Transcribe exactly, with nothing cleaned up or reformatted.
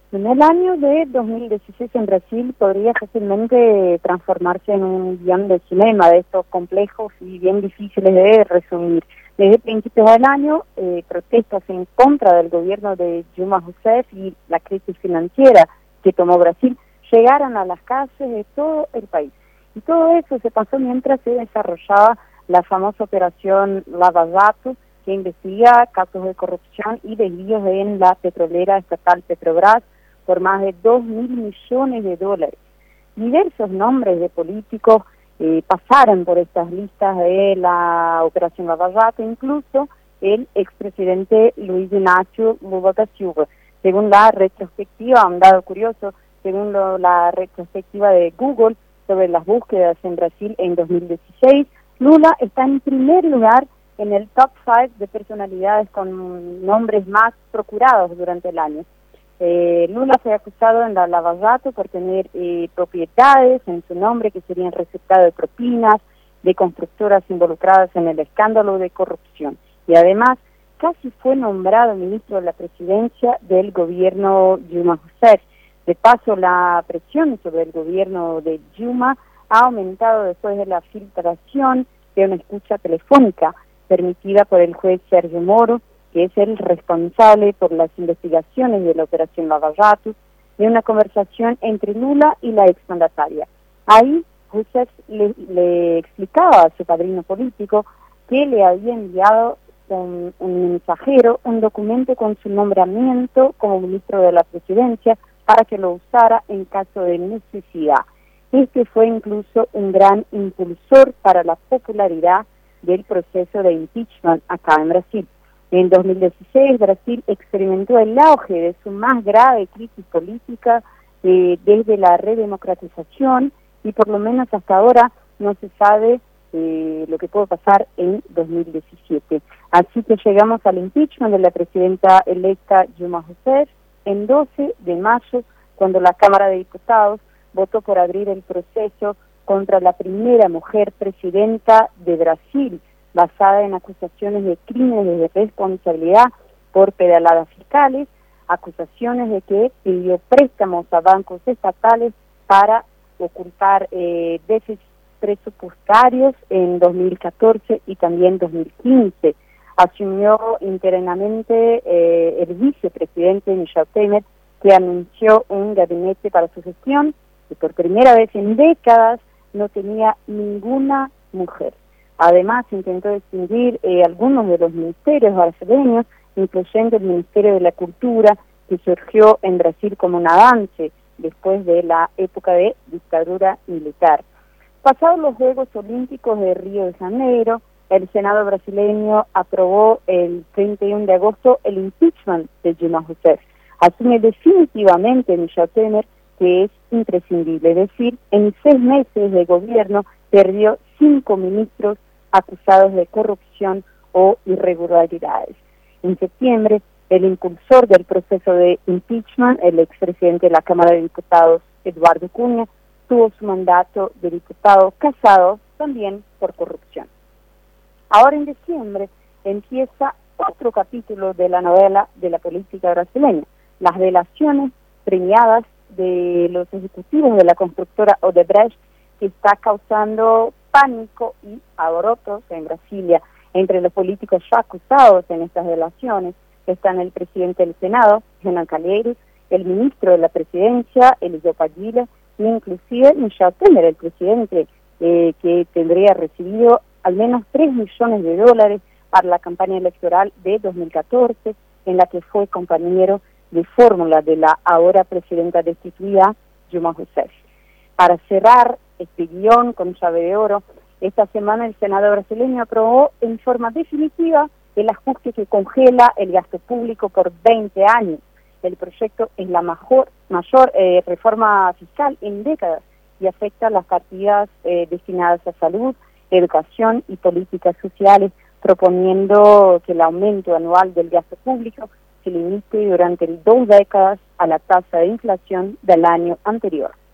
En el año de dos mil dieciséis en Brasil podría fácilmente transformarse en un guión de cinema de estos complejos y bien difíciles de resumir. Desde principios del año, eh, protestas en contra del gobierno de Dilma Rousseff y la crisis financiera que tomó Brasil llegaron a las calles de todo el país. Y todo eso se pasó mientras se desarrollaba la famosa operación Lava Jato, que investiga casos de corrupción y desvíos en la petrolera estatal Petrobras por más de dos mil millones de dólares. Diversos nombres de políticos eh, pasaron por estas listas de la operación Lava Jato, incluso el expresidente Luis Inácio Lula da Silva. Según la retrospectiva, un dado curioso, según lo, la retrospectiva de Google sobre las búsquedas en Brasil en dos mil dieciséis, Lula está en primer lugar en el top cinco de personalidades con nombres más procurados durante el año. Eh, Lula fue acusado en la Lava Jato por tener eh, propiedades en su nombre que serían resultado de propinas de constructoras involucradas en el escándalo de corrupción. Y además, casi fue nombrado ministro de la presidencia del gobierno Dilma Rousseff. De paso, la presión sobre el gobierno de Dilma ha aumentado después de la filtración de una escucha telefónica permitida por el juez Sergio Moro, que es el responsable por las investigaciones de la operación Lava Jato, de una conversación entre Lula y la exmandataria. Ahí, Rousseff le, le explicaba a su padrino político que le había enviado un, un mensajero un documento con su nombramiento como ministro de la presidencia para que lo usara en caso de necesidad. Este fue incluso un gran impulsor para la popularidad del proceso de impeachment acá en Brasil. En dos mil dieciséis, Brasil experimentó el auge de su más grave crisis política eh, desde la redemocratización y por lo menos hasta ahora no se sabe eh, lo que puede pasar en dos mil diecisiete. Así que llegamos al impeachment de la presidenta electa Dilma Rousseff en doce de mayo, cuando la Cámara de Diputados votó por abrir el proceso contra la primera mujer presidenta de Brasil, basada en acusaciones de crímenes de responsabilidad por pedaladas fiscales, acusaciones de que pidió préstamos a bancos estatales para ocultar eh, déficits presupuestarios en dos mil catorce y también dos mil quince. Asumió interinamente eh, el vicepresidente Michel Temer, que anunció un gabinete para su gestión, que por primera vez en décadas no tenía ninguna mujer. Además, intentó distinguir eh, algunos de los ministerios brasileños, incluyendo el Ministerio de la Cultura, que surgió en Brasil como un avance después de la época de dictadura militar. Pasados los Juegos Olímpicos de Río de Janeiro, el Senado brasileño aprobó el treinta y uno de agosto el impeachment de Dilma Rousseff. Asume definitivamente Michel Temer que es imprescindible, es decir, en seis meses de gobierno perdió cinco ministros acusados de corrupción o irregularidades. En septiembre, el impulsor del proceso de impeachment, el expresidente de la Cámara de Diputados, Eduardo Cunha, tuvo su mandato de diputado casado también por corrupción. Ahora en diciembre empieza otro capítulo de la novela de la política brasileña, las delaciones premiadas de los ejecutivos de la constructora Odebrecht, que está causando pánico y alborotos en Brasilia. Entre los políticos ya acusados en estas delaciones están el presidente del Senado, Renan Calheiros, el ministro de la Presidencia, Eliseu Padilha, e inclusive Michel Temer, el presidente, eh, que tendría recibido al menos tres millones de dólares para la campaña electoral de dos mil catorce, en la que fue compañero de fórmula de la ahora presidenta destituida, Dilma Rousseff. Para cerrar este guión con llave de oro, esta semana el Senado brasileño aprobó en forma definitiva el ajuste que congela el gasto público por veinte años. El proyecto es la mayor, mayor eh, reforma fiscal en décadas y afecta las partidas eh, destinadas a salud, educación y políticas sociales, proponiendo que el aumento anual del gasto público se limite durante dos décadas a la tasa de inflación del año anterior.